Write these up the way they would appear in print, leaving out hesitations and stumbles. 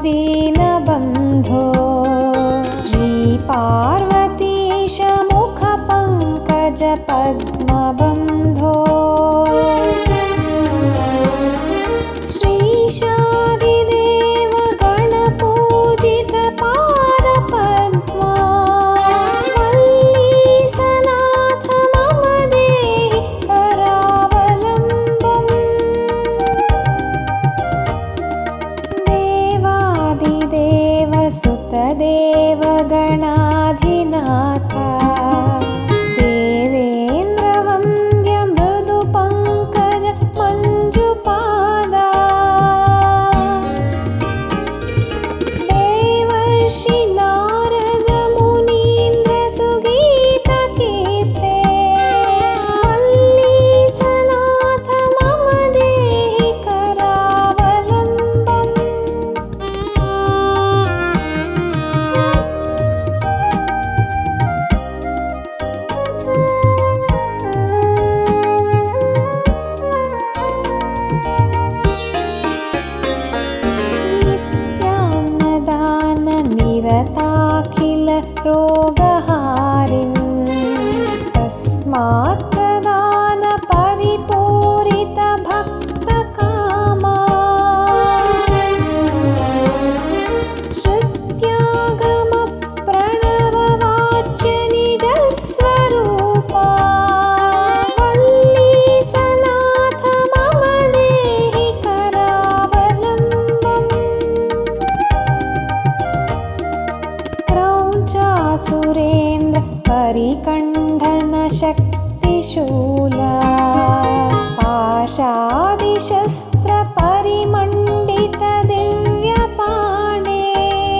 दीनबन्धो श्रीपार्वतीश मुखपङ्कज पद्मबन्धो श्रीशादिदेव गणपूजित पादपद्मा वल्लीसनाथ मम देहि करावलम्बम् देवादिदेव सुतदेव गणाधिनाथ देवेन्द्रवन्द्य मृदुपङ्कज मञ्जुपादा देवर्षि नारद मुनीन्द्र सुगीतकीर्ते वल्लीसनाथ मम देहि करावलम्बम् नित्यान्नदान निरताखिल रोगहारिन् तस्मात् प्रदान परिपूरित भक्तकामा श्रुत्यागम प्रणववाच्य निजस्वरूपा वल्लीसनाथ मम देहि करावलम्बम् क्रौञ्चासुरेन्द्र परिकण्ठन शक्तिशूला पाशादिशस्त्र परिमण्डित दिव्यपाणे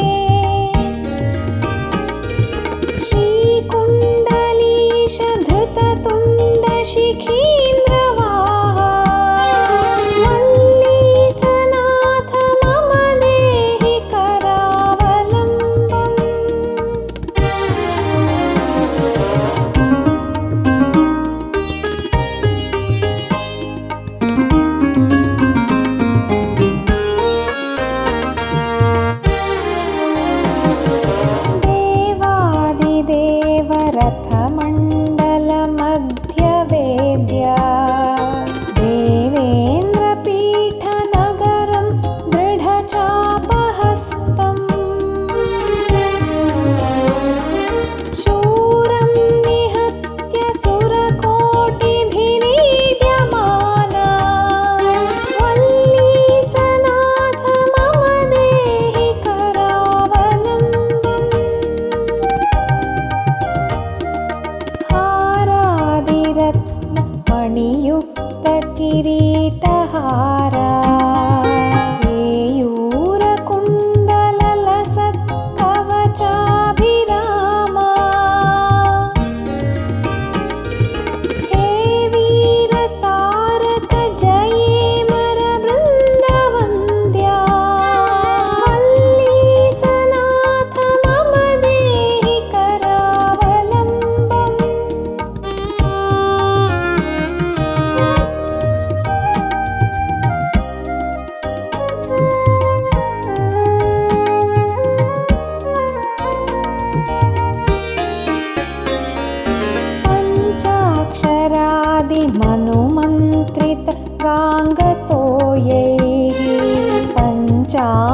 श्रीकुण्डलीश धृततुण्ड शिखीन्द्रवाहा वल्लीसनाथ मम देहि करावलम्बम् देवादिदेव रथमण्डल मध्यवेद्या देवेन्द्रपीठ नगरं दृढचापहस्तम् शूरं निहत्य सुरकोटिभिरीड्यमाना वल्लीसनाथ मम देहि करावलम्बम् हारादिरत्न मणियुक्त किरीटहारा केयूरकुण्डललसत् कवचाभिरामा हे वीरतारक जयेमर बृन्दवन्द्या वल्लीसनाथ मम देहि करावलम्बम् पञ्चाक्षरादिमनुमन्त्रित गाङ्गतोयैः पञ्चा